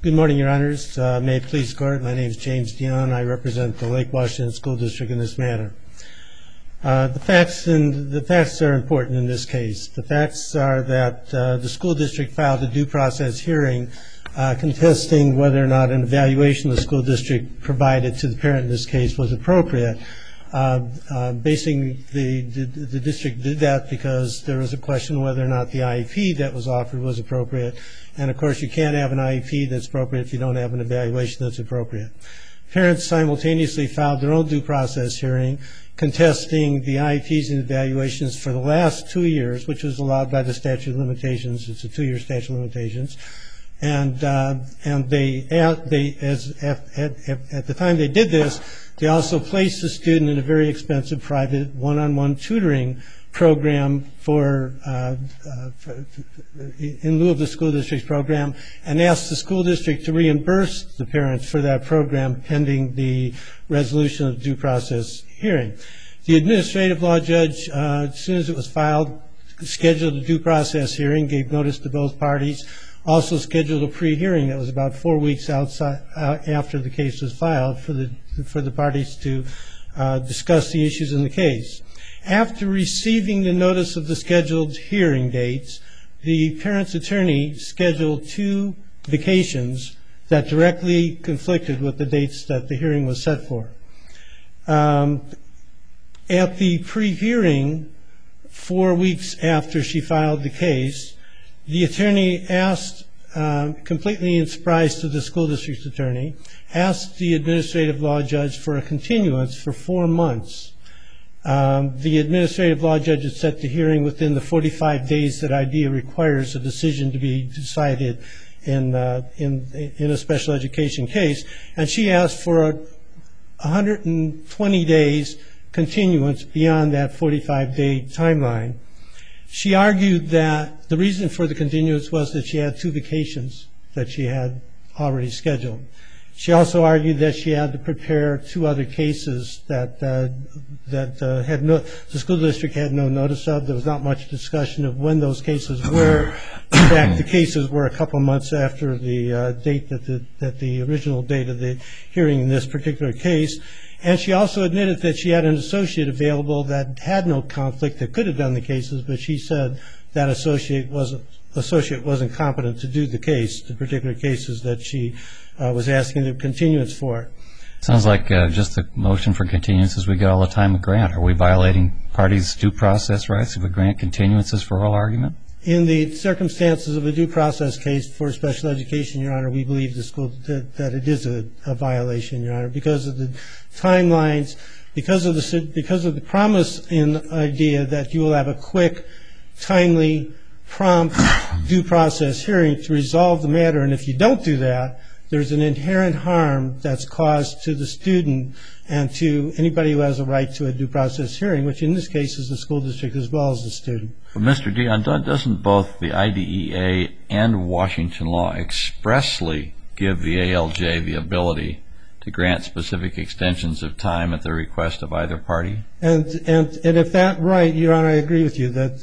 Good morning, Your Honors. May it please the Court, my name is James Dion. I represent the Lake Washington School District in this matter. The facts are important in this case. The facts are that the school district filed a due process hearing contesting whether or not an evaluation the school district provided to the parent in this case was appropriate. Basically, the district did that because there was a question whether or not the IEP that was offered was appropriate. And, of course, you can't have an IEP that's appropriate if you don't have an evaluation that's appropriate. Parents simultaneously filed their own due process hearing contesting the IEPs and evaluations for the last 2 years, which was allowed by the statute of limitations. It's a 2-year statute of limitations. And they at the time they did this, they also placed the student in a very expensive private one-on-one tutoring program in lieu of the school district's program, and asked the school district to reimburse the parents for that program pending the resolution of the due process hearing. The administrative law judge, as soon as it was filed, scheduled a due process hearing, gave notice to both parties, also scheduled a pre-hearing that was about 4 weeks after the case was filed for the parties to discuss the issues in the case. After receiving the notice of the scheduled hearing dates, the parent's attorney scheduled 2 vacations that directly conflicted with the dates that the hearing was set for. At the pre-hearing, 4 weeks after she filed the case, the attorney asked, completely in surprise to the school district's attorney, asked the administrative law judge for a continuance for 4 months. The administrative law judge had set the hearing within the 45 days that IDEA requires a decision to be decided in a special education case, and she asked for a 120 days continuance beyond that 45-day timeline. She argued that the reason for the continuance was that she had 2 vacations that she had already scheduled. She also argued that she had to prepare 2 other cases that the school district had no notice of. There was not much discussion of when those cases were. In fact, the cases were a couple months after the date that the original date of the hearing in this particular case. And she also admitted that she had an associate available that had no conflict that could have done the cases, but she said that associate wasn't competent to do the case, the particular cases that she was asking the continuance for. Sounds like just the motion for continuances we get all the time with grant. Are we violating parties' due process rights if we grant continuances for oral argument? In the circumstances of a due process case for special education, Your Honor, we believe that it is a violation, Your Honor, because of the timelines, because of the promise in IDEA that you will have a quick, timely, prompt due process hearing to resolve the matter. And if you don't do that, there's an inherent harm that's caused to the student and to anybody who has a right to a due process hearing, which in this case is the school district as well as the student. Well, Mr. Dion, doesn't both the IDEA and Washington law expressly give the ALJ the ability to grant specific extensions of time at the request of either party? And if that's right, Your Honor, I agree with you. That's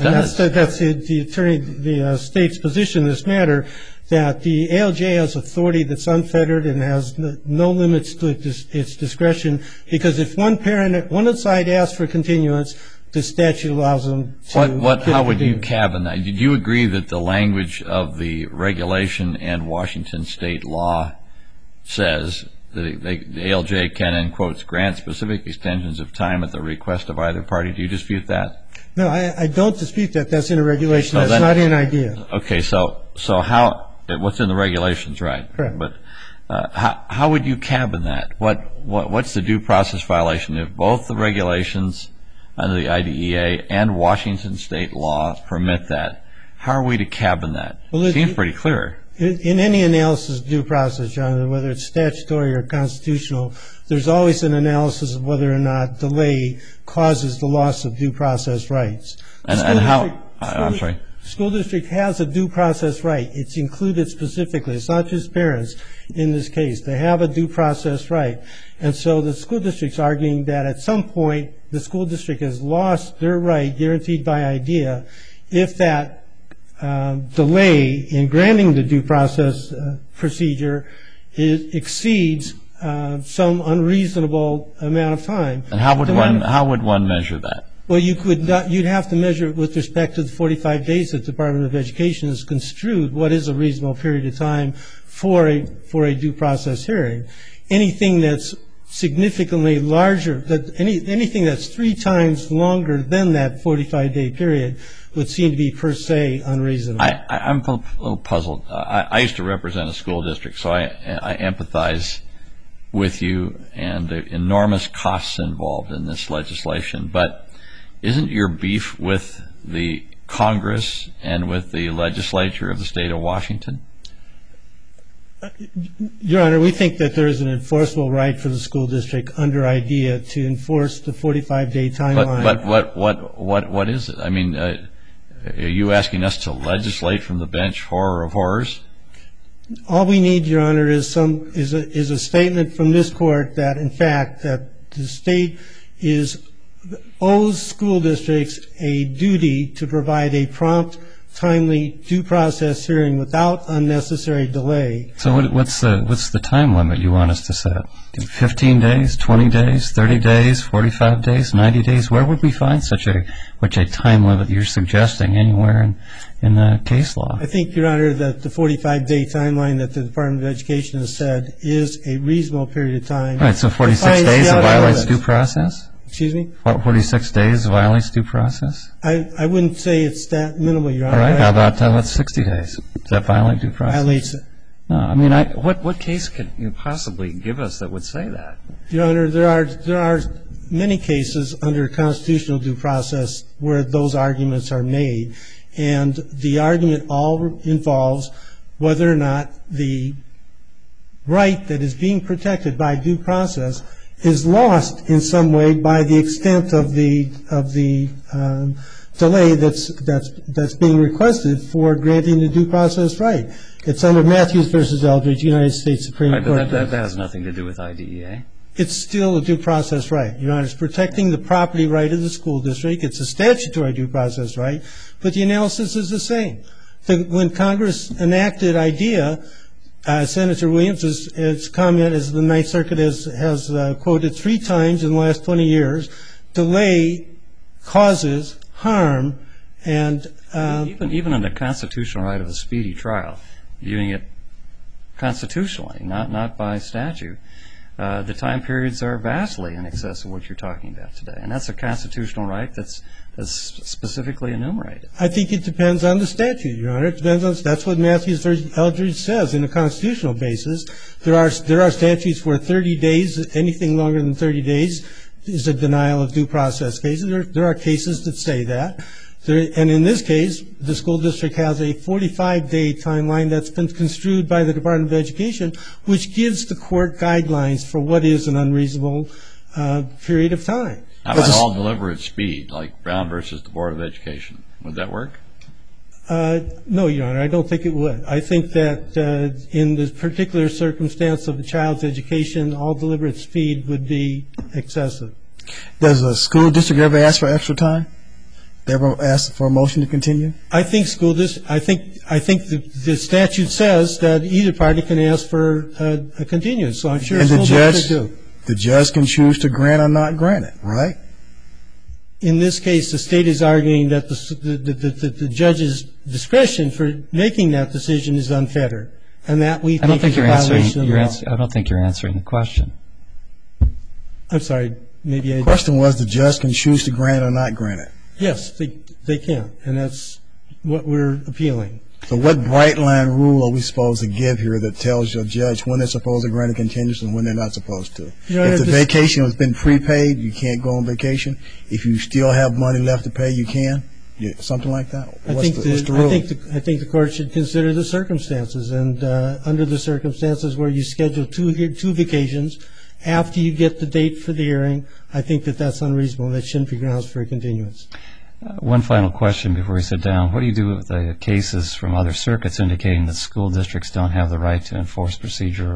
the state's position in this matter, that the ALJ has authority that's unfettered and has no limits to its discretion, because if one side asks for continuance, the statute allows them to. How would you cabin that? Did you agree that the language of the regulation and Washington state law says that the ALJ can, in quotes, grant specific extensions of time at the request of either party? Do you dispute that? No, I don't dispute that. That's in a regulation. That's not in IDEA. Okay, so what's in the regulations, right? Correct. But how would you cabin that? What's the due process violation if both the regulations under the IDEA and Washington state law permit that? How are we to cabin that? Well, it seems pretty clear. In any analysis of due process, John, whether it's statutory or constitutional, there's always an analysis of whether or not delay causes the loss of due process rights. And how? I'm sorry. School district has a due process right. It's included specifically. It's not just parents in this case. They have a due process right. And so the school district's arguing that at some point the school district has lost their right guaranteed by IDEA if that delay in granting the due process procedure exceeds some unreasonable amount of time. And how would one measure that? Well, you'd have to measure it with respect to the 45 days that the Department of Education has construed what is a reasonable period of time for a due process hearing. Anything that's significantly larger, anything that's 3 times longer than that 45-day period would seem to be per se unreasonable. I'm a little puzzled. I used to represent a school district, so I empathize with you and the enormous costs involved in this legislation. But isn't your beef with the Congress and with the legislature of the state of Washington? Your Honor, we think that there is an enforceable right for the school district under IDEA to enforce the 45-day timeline. But what is it? I mean, are you asking us to legislate from the bench horror of horrors? All we need, Your Honor, is a statement from this court that, in fact, that the state owes school districts a duty to provide a prompt, timely due process hearing without unnecessary delay. So what's the time limit you want us to set? 15 days, 20 days, 30 days, 45 days, 90 days? Where would we find such a time limit you're suggesting anywhere in the case law? I think, Your Honor, that the 45-day timeline that the Department of Education has said is a reasonable period of time. Right, so 46 days violates due process? Excuse me? 46 days violates due process? I wouldn't say it's that minimal, Your Honor. All right, how about 60 days? Does that violate due process? Violates it. No, I mean, what case could you possibly give us that would say that? Your Honor, there are many cases under constitutional due process where those arguments are made, and the argument all involves whether or not the right that is being protected by due process is lost in some way by the extent of the delay that's being requested for granting the due process right. It's under Matthews v. Eldridge, United States Supreme Court. But that has nothing to do with IDEA. It's still a due process right. Your Honor, it's protecting the property right of the school district. It's a statutory due process right, but the analysis is the same. When Congress enacted IDEA, Senator Williams' comment, as the Ninth Circuit has quoted 3 times in the last 20 years, delay causes harm. And even on the constitutional right of a speedy trial, viewing it constitutionally, not by statute, the time periods are vastly in excess of what you're talking about today. And that's a constitutional right that's specifically enumerated. I think it depends on the statute, Your Honor. It depends on, that's what Matthews v. Eldridge says in a constitutional basis. There are statutes where 30 days, anything longer than 30 days, is a denial of due process cases. There are cases that say that. And in this case, the school district has a 45-day timeline that's been construed by the Department of Education, which gives the court guidelines for what is an unreasonable period of time. How about all deliberate speed, like Brown versus the Board of Education? Would that work? No, Your Honor, I don't think it would. I think that in the particular circumstance of the child's education, all deliberate speed would be excessive. Does a school district ever ask for extra time? They ever ask for a motion to continue? I think the statute says that either party can ask for a continuance. So I'm sure school districts do. The judge can choose to grant or not grant it, right? In this case, the state is arguing that the judge's discretion for making that decision is unfettered, and that we think is a violation of the law. I don't think you're answering the question. I'm sorry, maybe I did. The question was the judge can choose to grant or not grant it. Yes, they can, and that's what we're appealing. So what bright line rule are we supposed to give here that tells your judge when they're supposed to grant a continuance and when they're not supposed to? If the vacation has been prepaid, you can't go on vacation. If you still have money left to pay, you can? Something like that? What's the rule? I think the court should consider the circumstances, and under the circumstances where you schedule two vacations after you get the date for the hearing, I think that that's unreasonable. That shouldn't be grounds for a continuance. One final question before we sit down. What do you do with the cases from other circuits indicating that school districts don't have the right to enforce procedural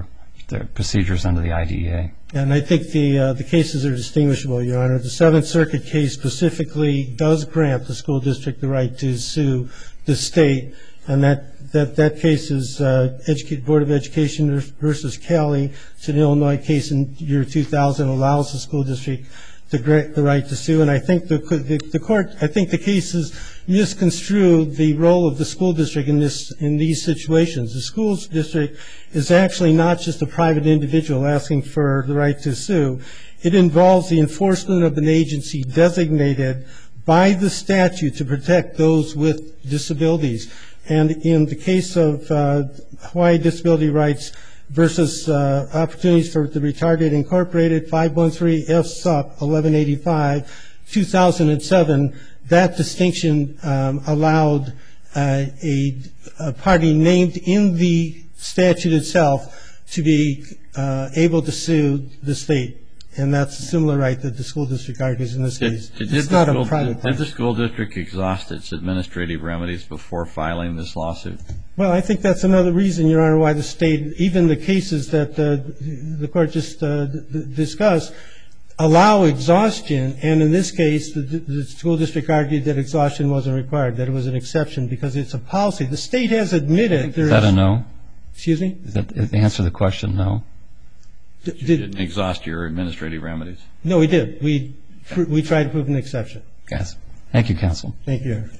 the procedures under the IDEA. And I think the cases are distinguishable, Your Honor. The Seventh Circuit case specifically does grant the school district the right to sue the state, and that case is Board of Education versus Cali. It's an Illinois case in year 2000, allows the school district the right to sue. And I think the cases misconstrue the role of the school district in these situations. The school district is actually not just a private individual asking for the right to sue. It involves the enforcement of an agency designated by the statute to protect those with disabilities. And in the case of Hawaii Disability Rights versus Opportunities for the Retarded Incorporated, 513 F. Sup. 1185, 2007, that distinction allowed a party named in the statute itself to be able to sue the state. And that's a similar right that the school district argues in this case. It's not a private party. Did the school district exhaust its administrative remedies before filing this lawsuit? Well, I think that's another reason, Your Honor, why the state, even the cases that the court just discussed, allow exhaustion. And in this case, the school district argued that exhaustion wasn't required, that it was an exception because it's a policy. The state has admitted there's... Is that a no? Excuse me? Is that the answer to the question, no? You didn't exhaust your administrative remedies? No, we did. We tried to prove an exception. Yes. Thank you, counsel. Thank you, Your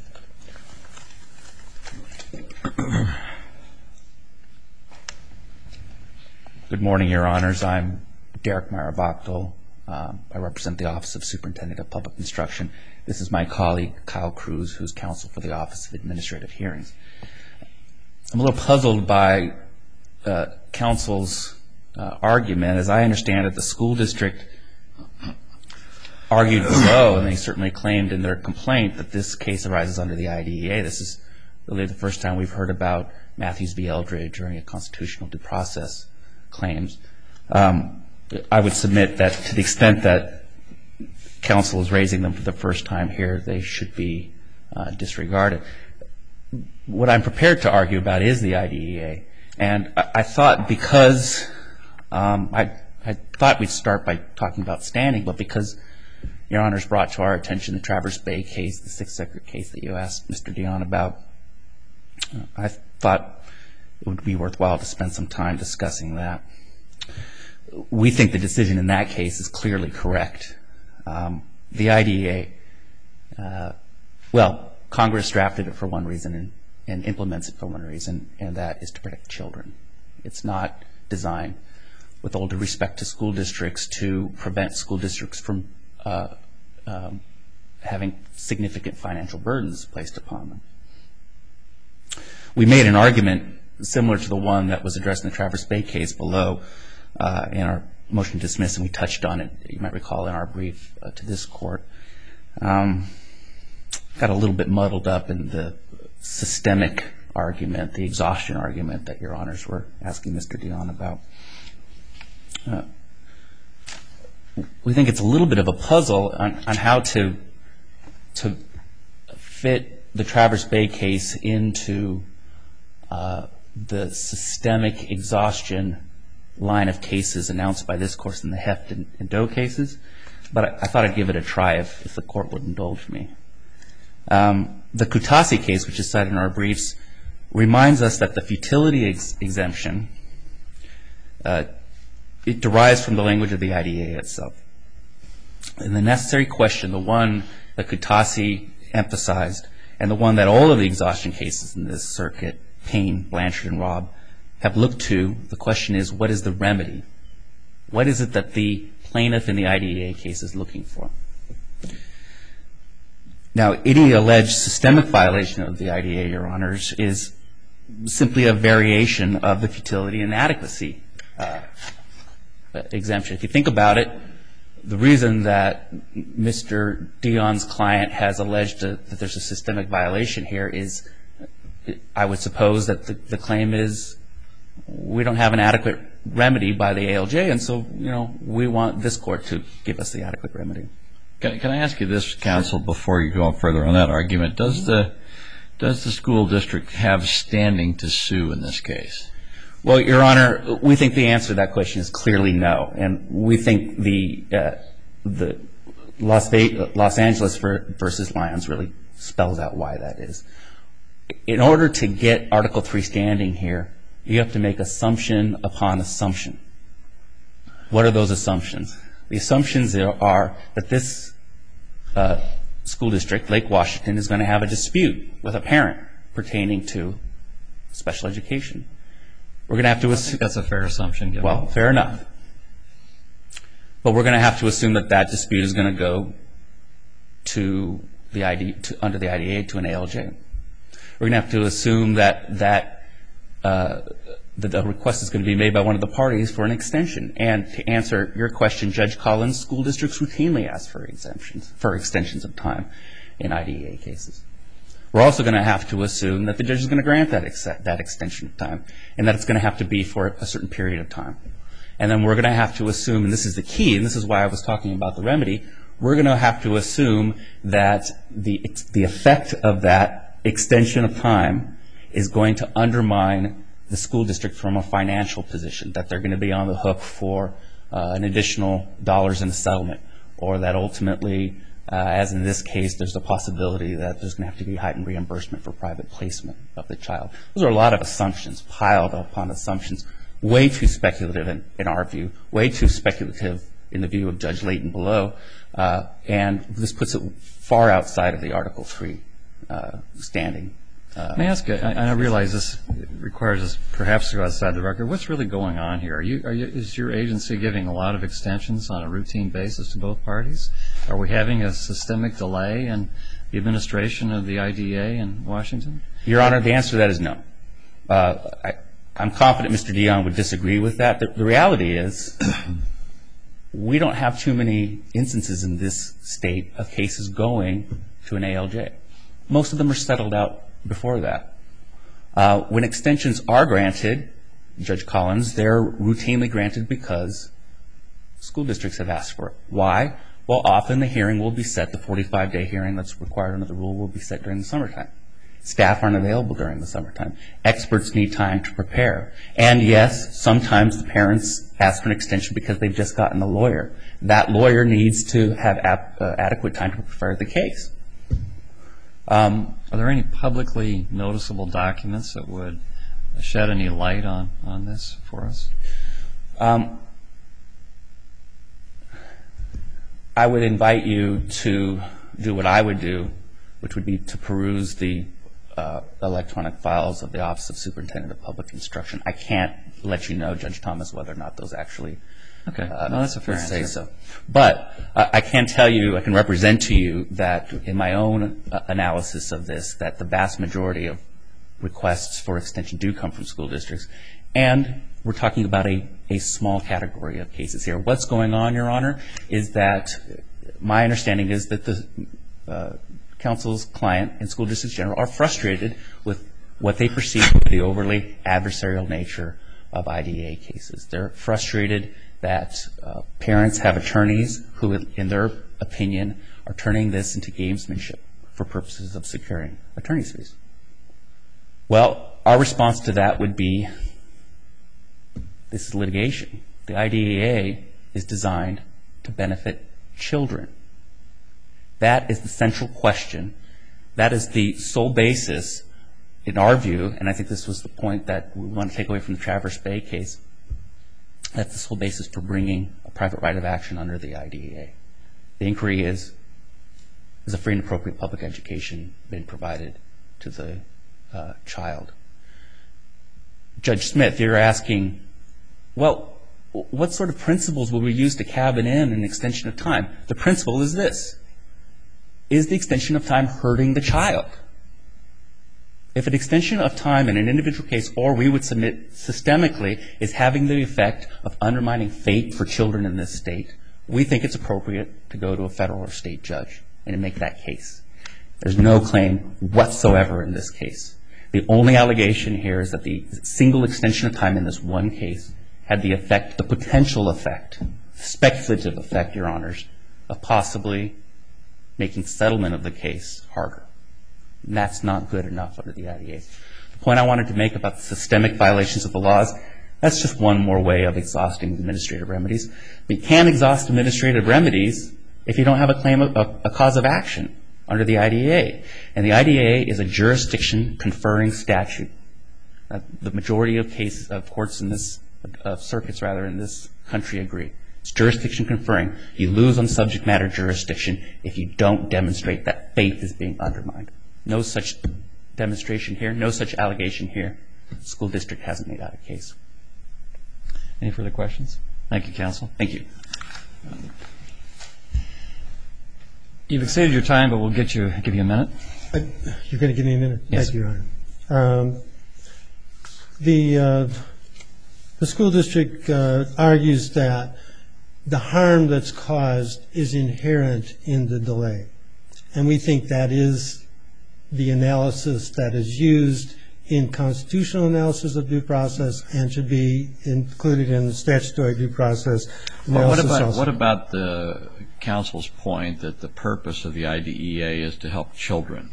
Honor. Good morning, Your Honors. I'm Derek Marabachtel. I represent the Office of Superintendent of Public Instruction. This is my colleague, Kyle Cruz, who's counsel for the Office of Administrative Hearings. I'm a little puzzled by counsel's argument. As I understand it, the school district argued below, and they certainly claimed in their complaint, that this case arises under the IDEA. This is really the first time we've heard about Matthews v. Eldridge during a constitutional due process claims. I would submit that to the extent that counsel is raising them for the first time here, they should be disregarded. What I'm prepared to argue about is the IDEA. And I thought because I thought we'd start by talking about standing, but because Your Honor's brought to our attention the Traverse Bay case, the Sixth Circuit case that you asked Mr. Dion about, I thought it would be worthwhile to spend some time discussing that. We think the decision in that case is clearly correct. The IDEA, well, Congress drafted it for one reason and implements it for one reason, and that is to protect children. It's not designed, with all due respect to school districts, to prevent school districts from having significant financial burdens placed upon them. We made an argument similar to the one that was addressed in the Traverse Bay case below in our motion to dismiss, and we touched on it, you might recall, in our brief to this court. Got a little bit muddled up in the systemic argument, the exhaustion argument that Your Honors were asking Mr. Dion about. We think it's a little bit of a puzzle on how to fit the Traverse Bay case into the systemic exhaustion line of cases announced by this court in the Heft and Doe cases, but I thought I'd give it a try if the court would indulge me. The Kutasi case, which is cited in our briefs, reminds us that the futility exemption, it derives from the language of the IDEA itself. And the necessary question, the one that Kutasi emphasized, and the one that all of the exhaustion cases in this circuit, Payne, Blanchard, and Robb, have looked to, the question is, what is the remedy? What is it that the plaintiff in the IDEA case is looking for? Now, any alleged systemic violation of the IDEA, Your Honors, is simply a variation of the futility and adequacy exemption. If you think about it, the reason that Mr. Dion's client has alleged that there's a systemic violation here is, I would suppose that the claim is, we don't have an adequate remedy by the ALJ, and so, we want this court to give us the adequate remedy. Can I ask you this, counsel, before you go further on that argument? Does the school district have standing to sue in this case? Well, Your Honor, we think the answer to that question is clearly no. And we think the Los Angeles versus Lyons really spells out why that is. In order to get Article 3 standing here, you have to make assumption upon assumption. What are those assumptions? The assumptions are that this school district, Lake Washington, is going to have a dispute with a parent pertaining to special education. We're going to have to assume that's a fair assumption. Well, fair enough. But we're going to have to assume that that dispute is going to go to under the IDA to an ALJ. We're going to have to assume that the request is going to be made by one of the parties for an extension. And to answer your question, Judge Collins, school districts routinely ask for extensions of time in IDEA cases. We're also going to have to assume that the judge is going to grant that extension of time, and that it's going to have to be for a certain period of time. And then we're going to have to assume, and this is the key, and this is why I was talking about the remedy, we're going to have to assume that the effect of that extension of time is going to undermine the school district from a financial position, that they're going to be on the hook for an additional dollars in a settlement, or that ultimately, as in this case, there's a possibility that there's going to have to be heightened reimbursement for private placement of the child. Those are a lot of assumptions, piled upon assumptions, way too speculative in our view, way too speculative in the view of Judge Layton below, and this puts it far outside of the Article 3 standing. Let me ask you, I realize this requires us perhaps to go outside the record. What's really going on here? Is your agency giving a lot of extensions on a routine basis to both parties? Are we having a systemic delay in the administration of the IDA in Washington? Your Honor, the answer to that is no. I'm confident Mr. Dion would disagree with that. The reality is we don't have too many instances in this state of cases going to an ALJ. Most of them are settled out before that. When extensions are granted, Judge Collins, they're routinely granted because school districts have asked for it. Why? Well, often the hearing will be set, the 45-day hearing that's required under the rule will be set during the summertime. Staff aren't available during the summertime. Experts need time to prepare. And yes, sometimes the parents ask for an extension because they've just gotten a lawyer. That lawyer needs to have adequate time to prepare the case. Are there any publicly noticeable documents that would shed any light on this for us? I would invite you to do what I would do, which would be to peruse the electronic files of the Office of Superintendent of Public Instruction. I can't let you know, Judge Thomas, whether or not those actually that's a fair answer. say so. But I can tell you, I can represent to you that in my own analysis of this, that the vast majority of requests for extension do come from school districts. And we're talking about a small category of cases here. What's going on, Your Honor, is that my understanding is that the counsel's client and school districts in general are frustrated with what they perceive to be the overly adversarial nature of IDEA cases. They're frustrated that parents have attorneys who, in their opinion, are turning this into gamesmanship for purposes of securing attorney's fees. Well, our response to that would be, this is litigation. The IDEA is designed to benefit children. That is the central question. That is the sole basis, in our view, and I think this was the point that we want to take away from the Traverse Bay case, that's the sole basis for bringing a private right of action under the IDEA. The inquiry is a free and appropriate public education been provided to the child? Judge Smith, you're asking, well, what sort of principles will we use to cabin in an extension of time? The principle is this. Is the extension of time hurting the child? If an extension of time in an individual case, or we would submit systemically, is having the effect of undermining fate for children in this state, we think it's appropriate to go to a federal or state judge and make that case. There's no claim whatsoever in this case. The only allegation here is that the single extension of time in this one case had the effect, the potential effect, speculative effect, Your Honors, of possibly making settlement of the case harder. And that's not good enough under the IDEA. The point I wanted to make about the systemic violations of the laws, That's just one more way of exhausting administrative remedies. But you can't exhaust administrative remedies if you don't have a claim of a cause of action under the IDEA. And the IDEA is a jurisdiction-conferring statute. The majority of cases, of courts in this, circuits rather, in this country agree. It's jurisdiction-conferring. You lose on subject matter jurisdiction if you don't demonstrate that faith is being undermined. No such demonstration here, no such allegation here. The school district hasn't made out a case. Any further questions? Thank you, counsel. Thank you. You've exceeded your time, but we'll give you a minute. You're going to give me a minute? Yes. Thank you, Your Honor. The school district argues that the harm that's caused is inherent in the delay. And we think that is the analysis that is used in constitutional analysis of due process and should be included in the statutory due process analysis also. What about the counsel's point that the purpose of the IDEA is to help children?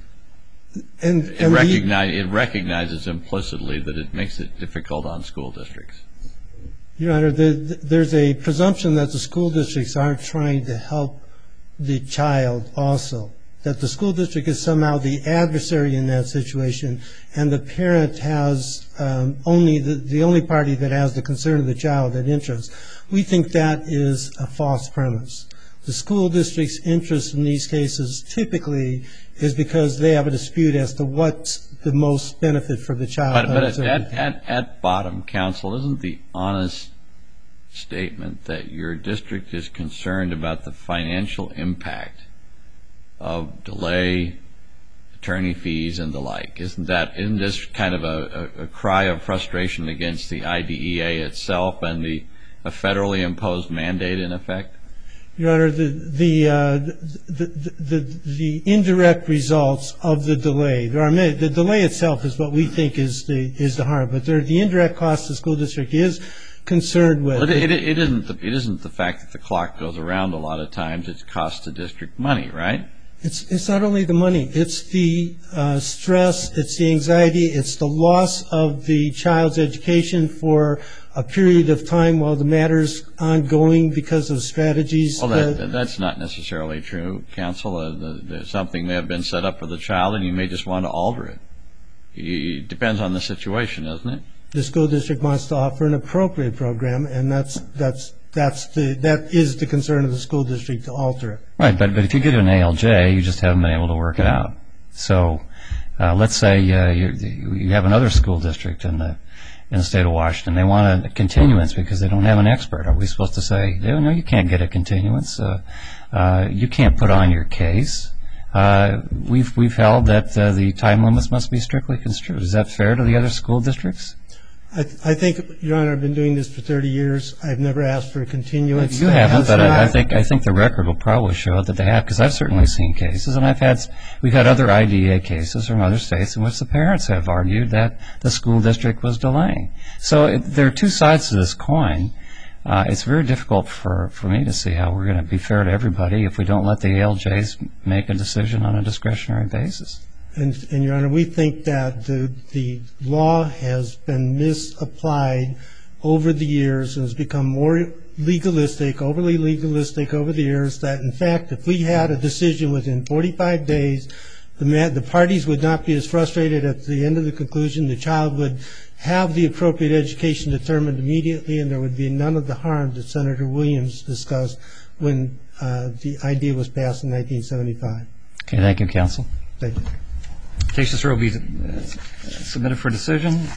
It recognizes implicitly that it makes it difficult on school districts. Your Honor, there's a presumption that the school districts aren't trying to help the child also, that the school district is somehow the adversary in that situation, and the parent has the only party that has the concern of the child at interest. We think that is a false premise. The school district's interest in these cases typically is because they have a dispute as to what's the most benefit for the child. But at bottom, counsel, isn't the honest statement that your district is concerned about the financial impact of delay, attorney fees, and the like? Isn't this kind of a cry of frustration against the IDEA itself and a federally imposed mandate in effect? Your Honor, the indirect results of the delay, the delay itself is what we think is the harm, but the indirect costs the school district is concerned with. Well, it isn't the fact that the clock goes around a lot of times. It costs the district money, right? It's not only the money. It's the stress. It's the anxiety. It's the loss of the child's education for a period of time while the matter's ongoing because of strategies. Well, that's not necessarily true, counsel. Something may have been set up for the child, and you may just want to alter it. It depends on the situation, doesn't it? The school district wants to offer an appropriate program, and that is the concern of the school district, to alter it. Right, but if you get an ALJ, you just haven't been able to work it out. So let's say you have another school district in the state of Washington. They want a continuance because they don't have an expert. Are we supposed to say, no, you can't get a continuance? You can't put on your case. We've held that the time limits must be strictly construed. Is that fair to the other school districts? I think, Your Honor, I've been doing this for 30 years. I've never asked for a continuance. You haven't, but I think the record will probably show that they have, because I've certainly seen cases, and we've had other IDEA cases from other states in which the parents have argued that the school district was delaying. So there are two sides to this coin. It's very difficult for me to see how we're going to be fair to everybody if we don't let the ALJs make a decision on a discretionary basis. And Your Honor, we think that the law has been misapplied over the years and has become more legalistic, overly legalistic over the years, that in fact if we had a decision within 45 days, the parties would not be as frustrated at the end of the conclusion. The child would have the appropriate education determined immediately, and there would be none of the harm that Senator Williams discussed when the idea was passed in 1975. Okay, thank you, counsel. Thank you. Case will be submitted for decision.